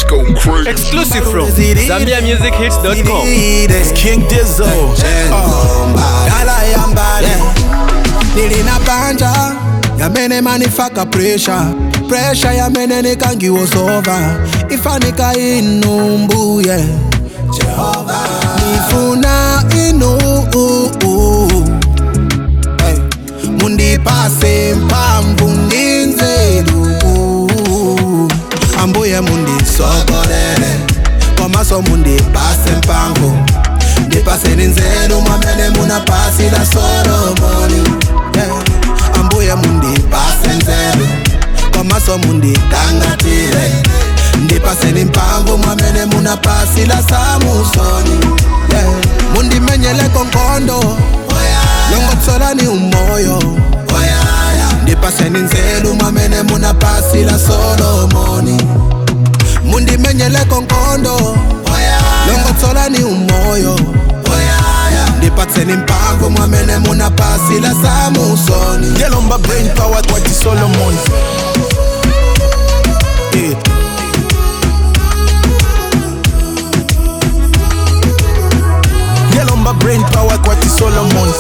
bitch go crazy. Exclusive from ZambiaMusicHits.com. It's King Dizzo. Nilina banja yamene manifaka pressure yamene nikangiwozova ifanika inumbuye Jehovah nifuna inu hey. Mundipase mpamvu ndinzeru ambuye mundisokolele komaso mundipase mpamvu ndipase ninzeru mwamene munapasi la Solomoni yeah. Ambuye mundipase nzeru komaso munditangatire ndipase nimpamvu mwamene munapasi la Samusoni yeah. Mundimenyele konkondo Longotsola ni umoyo ndipase ninzeru mwamene munapasi la Solomoni Mundimenyele konkondo Longotsola ni umoyo ndipase nimpamvu mwamene munapasi la Samusoni Yelomba brain power kwa ti Solomon. Yelomba brain power kwa ti Solomon.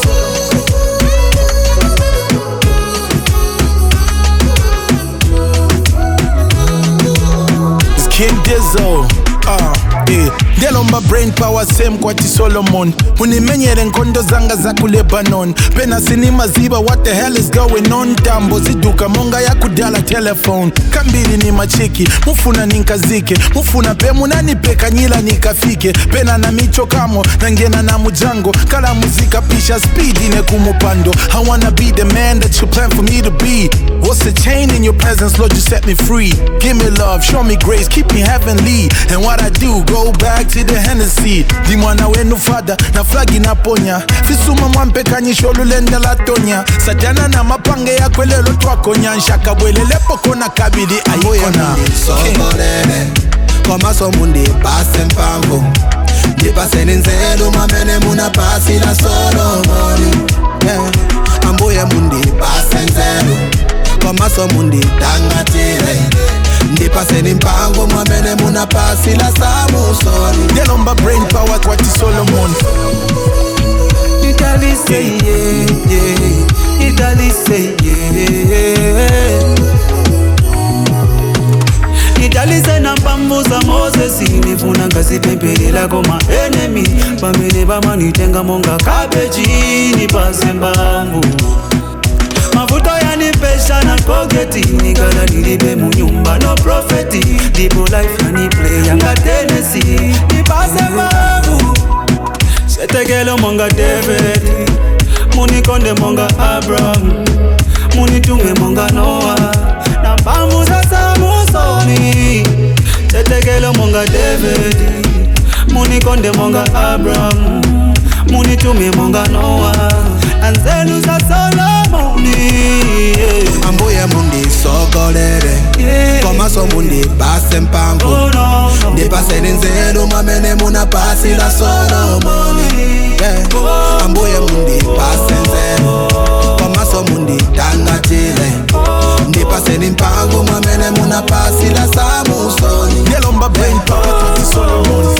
It's King Dizzo. Yelomba brain power same kwa ti Solomon. Unimenyere nkondo zanga za ku Lebanon. Pena sinima ziba what the hell is going on. Tambo ziduka monga ya kudala telephone. Kambili ni machiki, mufuna ninkazike. Mufuna pe munanipeka nyila nikafike. Pena na micho kamo, nangena na mujango. Kala muzika pisha speed ine kumupando. I wanna be the man that you plan for me to be. What's the chain in your presence, Lord, you set me free. Give me love, show me grace, keep me heavenly. And what I do, go back to the Hennessy. Di mwana wenu fada, na flagi na ponya. Fisuma mwampe kanyisho lulenda la tonya. Satana na mapange ya kwelelo twakonya. Nshaka bwelele poko na kabidi ayikona. Sokolele, komaso mundipase mpamvu ndipase ninzeru mwamene munapasi la Solomoni yeah. Ambuye mundipase nzeru komaso munditangatire ndipase nimpamvu mwamene munapasi la Samusoni Yelomba brain power kwa ti Solomon. Italy say yeah, Italy say yeah. Italy say na mpamvu za Moses nifuna ngazipembelela koma enemy pamene bamanitenga monga kabeji nipase mpamvu mafuta yanipesha na poketi nikala nilibe munyumba no profeti ndipo life yani play yanga Tennessee nipase mpamvu setekelo monga David munikonde monga Abraham munitume monga Noah na mpamvu za Samusoni setekelo monga David munikonde monga Abraham munitume monga Noah na nzelu za Solomoni yeah. Ambuye mundisokolele yeah. Komaso mundipase mpamvu ndipase ninzeru mwamene munapasi la Solomoni yeah. Ambuye mundipase nzeru komaso munditangatire ndipase nimpamvu mwamene munapasi la Samusoni Yelomba brain power kwa ti Solomon.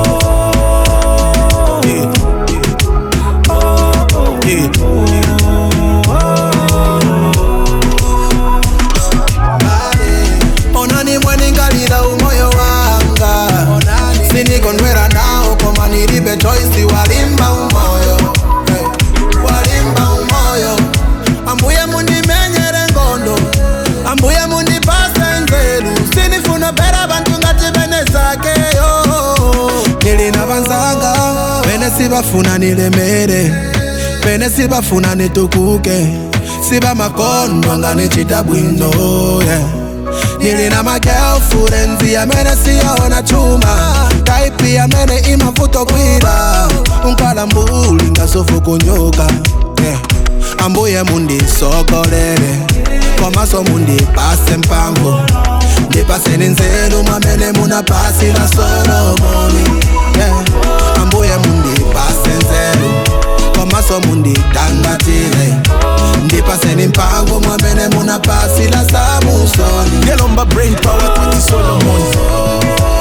Onani mweni ngalila umoyo wanga sinikonwera nao koma nilibe choice walimba umoyo hey. Walimba umoyo ambuye mundimenyere ngondo ambuye mundipase nzeru sinifuna pera bantu ngati bene zake yo nilina banzanga bene sibafuna nilemere bene sibafuna nitukuke siba makondo ngane chitabwino yeah. Nilina my girlfriends yamene siyaona chuma type yamene imavuto kwira unkala mbuli ngasofu kunyoka yeah. Ambuye mundisokolele komaso mundipase mpamvu ndipase ninzeru mwamene munapasi la Solomoni yeah. Ambuye mundipase nzeru komaso munditangatire ndipase nimpamvu mwamene munapasi la Samusoni Yelomba brain power kwa ti Solomon.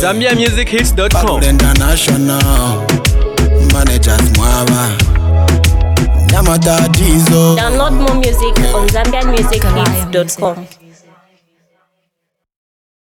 ZambiaMusicHits.com. International managers mwaba Nyamata Dizo. Download more music on ZambiaMusicHits.com.